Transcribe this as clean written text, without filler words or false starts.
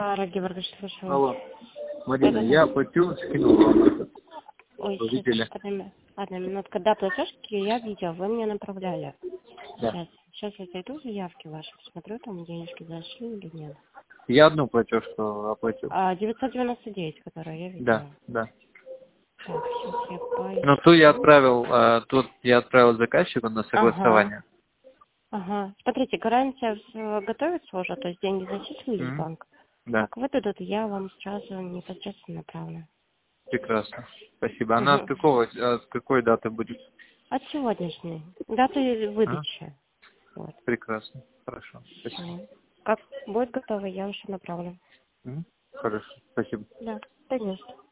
Георгиевич, слушаю. Алло. Марина, Да-да-да. я оплатил, скинул вам этот. Ой, Вы видели? одна минутка. Да, платежки я видела, вы мне направляли. Да. Сейчас я зайду в заявки ваши, посмотрю, там денежки зашли или нет. Я одну платежку оплатил. 999, которую я Да, видела. да. Так, сейчас я Но поищу. тут я отправил заказчику на Ага, согласование. ага. Смотрите, гарантия готовится уже, то есть деньги зачислили в М, банк. Да, Как выдадут, я вам сразу непосредственно направлю. прекрасно. Спасибо. Она Угу. с какой даты будет? От сегодняшней. Даты А? выдачи. Вот. Прекрасно. Хорошо. Спасибо. Всё. Как будет готово, я уже направлю. Хорошо. Спасибо. Да, конечно.